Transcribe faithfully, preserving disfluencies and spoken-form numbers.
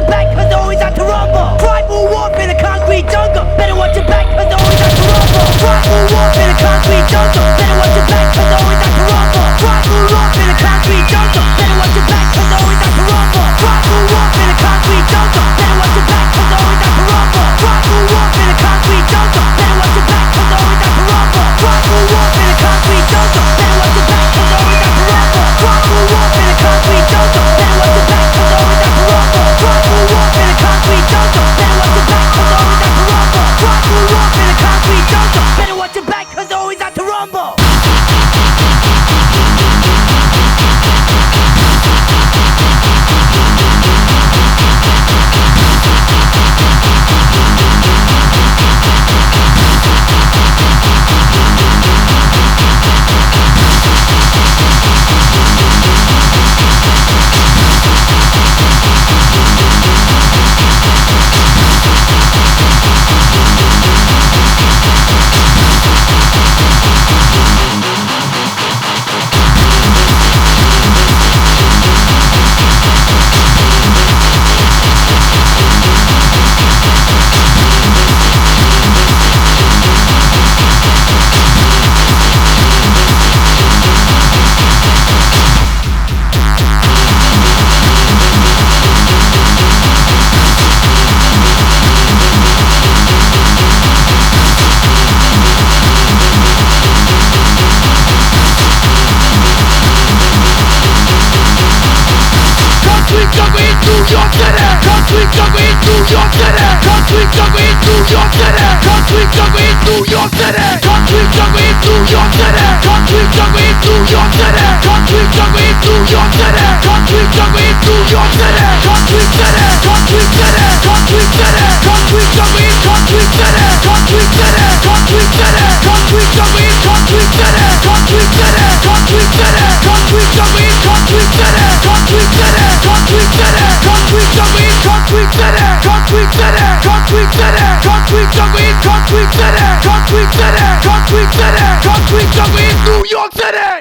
your back, cause they always have to rumble. Tribal warp in a concrete jungle. Better watch your back, cause they always have to rumble. Tribal warp in a concrete jungle. Better watch your back, cause they always have to rumble. Tribal warp in a concrete jungle. Better watch your back, cause they always have to rumble. Tribal warp in a concrete jungle. Better watch your back, cause they always have to rumble. Tribal warp in a concrete jungle. Better watch your back, cause they always have to rumble. Tribal warp in a concrete jungle. Better watch your back, cause they always have to rumble. Tribal warp in a concrete jungle. Better watch your back, cause they always have to rumble. Tribal warp in a concrete jungle. Better watch your back, cause they always have to rumble. Tribal warp in a concrete jungle. Better watch your back, cause they always have to rumble. Concrete jungle in New York City. Concrete jungle in New York City. Concrete jungle in New York City. Concrete jungle in New York City. Concrete jungle in New York City. Concrete jungle in New York City. Concrete jungle in New York City. Concrete City. Concrete City. Concrete City. Concrete jungle in Concrete City. Concrete City. Concrete City. Concrete jungle in Concrete City. Concrete City. Concrete City. Concrete jungle in Concrete City. Concrete City. Concrete City. Concrete jungle in Concrete City. Concrete City. Concrete City. Concrete jungle in Concrete City. Concrete City. Concrete City. Concrete jungle in New York City.